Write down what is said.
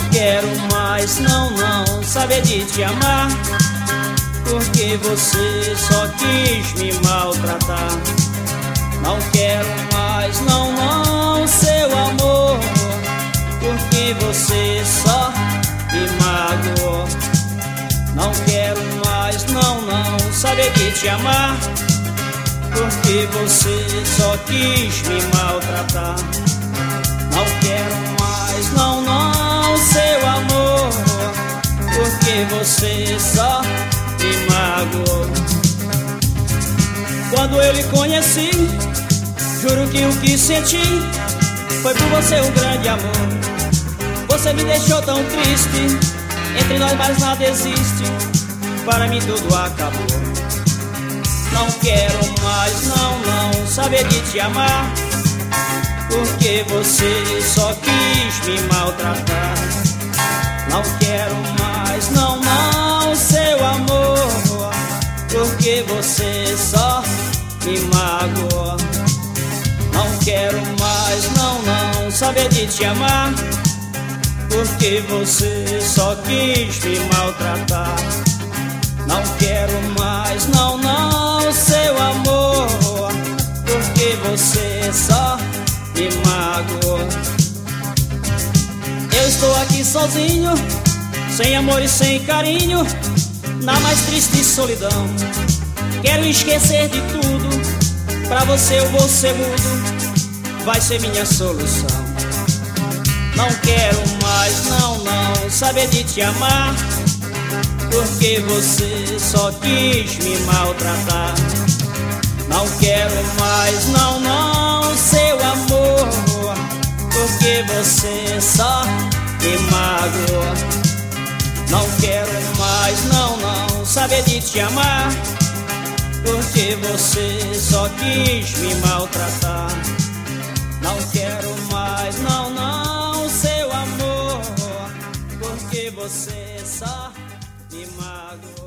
quero mais, não, não saber de te amar, porque você só quis me maltratar. Não quero mais, não, não, seu amor, porque você só me magoou. Não quero mais, não, não saber de te amar, porque você só quis me maltratar. Não quero mais, não, não, seu amor, porque você só me magoou. Quando eu lhe conheci, juro que o que senti foi por você um grande amor. Você me deixou tão triste, entre nós mais nada existe, para mim tudo acabou. Não quero mais, não, não saber de te amar, porque você só quis me maltratar. Não quero mais, não, não, seu amor, porque você só me magoou. Não quero mais, não, não saber de te amar, porque você só quis me maltratar. Não quero mais, não, não, seu amor, porque você só me magoou. Eu estou aqui sozinho, sem amor e sem carinho, na mais triste solidão. Quero esquecer de tudo, pra você eu vou ser mudo, vai ser minha solução. Não quero mais, não, não saber de te amar, porque você só quis me maltratar. Não quero mais, não, não, seu amor, porque você só me magoou. Não quero mais, não, não saber de te amar, porque você só quis me maltratar. Não quero mais, não, não, seu amor, porque você só me magoou.